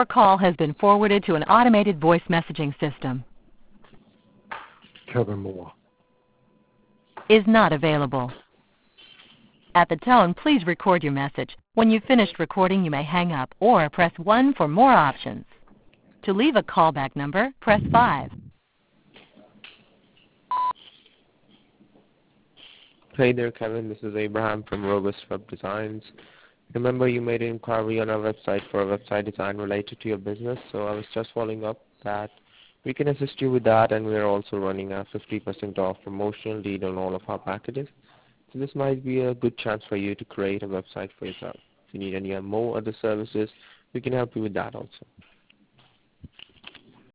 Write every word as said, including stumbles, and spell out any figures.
Your call has been forwarded to an automated voice messaging system. Kevin Moore. Is not available. At the tone, please record your message. When you've finished recording, you may hang up or press one for more options. To leave a callback number, press five. Hey there, Kevin. This is Abraham from Robust Web Designs. Remember, you made an inquiry on our website for a website design related to your business, so I was just following up that we can assist you with that, and we are also running a fifty percent off promotional deal on all of our packages. So this might be a good chance for you to create a website for yourself. If you need any more other services, we can help you with that also.